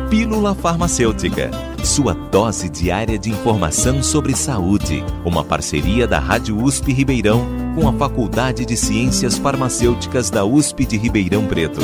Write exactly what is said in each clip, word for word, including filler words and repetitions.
Pílula Farmacêutica, sua dose diária de informação sobre saúde. Uma parceria da Rádio U S P Ribeirão com a Faculdade de Ciências Farmacêuticas da U S P de Ribeirão Preto.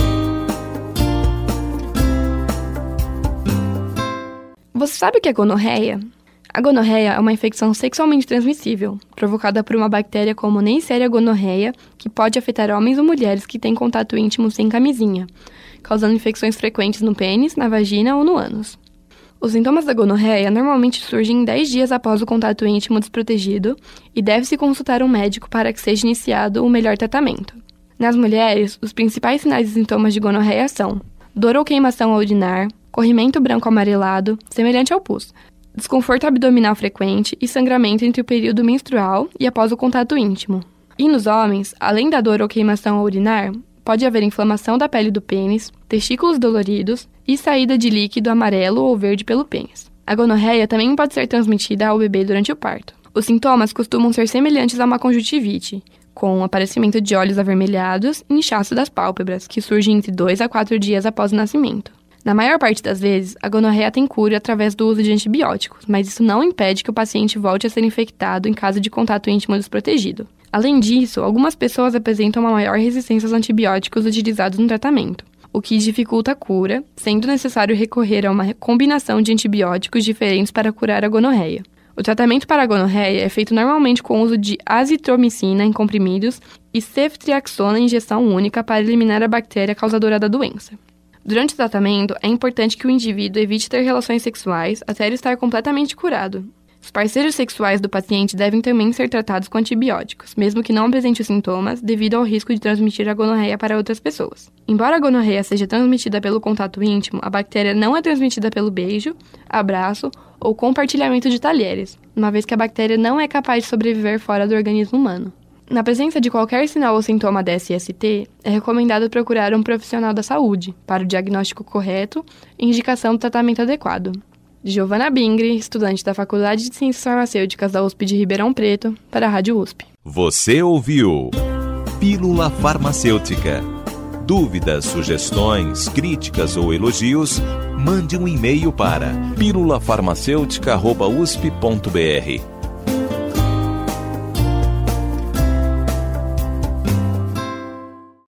Você sabe o que é gonorreia? A gonorreia é uma infecção sexualmente transmissível, provocada por uma bactéria como Neisseria gonorrhea, que pode afetar homens ou mulheres que têm contato íntimo sem camisinha, causando infecções frequentes no pênis, na vagina ou no ânus. Os sintomas da gonorreia normalmente surgem dez dias após o contato íntimo desprotegido e deve-se consultar um médico para que seja iniciado o melhor tratamento. Nas mulheres, os principais sinais e sintomas de gonorreia são dor ou queimação ao urinar, corrimento branco amarelado, semelhante ao pus, desconforto abdominal frequente e sangramento entre o período menstrual e após o contato íntimo. E nos homens, além da dor ou queimação ao urinar, pode haver inflamação da pele do pênis, testículos doloridos e saída de líquido amarelo ou verde pelo pênis. A gonorreia também pode ser transmitida ao bebê durante o parto. Os sintomas costumam ser semelhantes a uma conjuntivite, com o aparecimento de olhos avermelhados e inchaço das pálpebras, que surge entre dois a quatro dias após o nascimento. Na maior parte das vezes, a gonorreia tem cura através do uso de antibióticos, mas isso não impede que o paciente volte a ser infectado em caso de contato íntimo desprotegido. Além disso, algumas pessoas apresentam uma maior resistência aos antibióticos utilizados no tratamento, o que dificulta a cura, sendo necessário recorrer a uma combinação de antibióticos diferentes para curar a gonorreia. O tratamento para a gonorreia é feito normalmente com o uso de azitromicina em comprimidos e ceftriaxona em injeção única para eliminar a bactéria causadora da doença. Durante o tratamento, é importante que o indivíduo evite ter relações sexuais até ele estar completamente curado. Os parceiros sexuais do paciente devem também ser tratados com antibióticos, mesmo que não apresente os sintomas, devido ao risco de transmitir a gonorreia para outras pessoas. Embora a gonorreia seja transmitida pelo contato íntimo, a bactéria não é transmitida pelo beijo, abraço ou compartilhamento de talheres, uma vez que a bactéria não é capaz de sobreviver fora do organismo humano. Na presença de qualquer sinal ou sintoma da S S T, é recomendado procurar um profissional da saúde para o diagnóstico correto e indicação do tratamento adequado. Giovana Bingri, estudante da Faculdade de Ciências Farmacêuticas da U S P de Ribeirão Preto, para a Rádio U S P. Você ouviu Pílula Farmacêutica. Dúvidas, sugestões, críticas ou elogios, mande um e-mail para pílula farmacêutica arroba u s p ponto b r.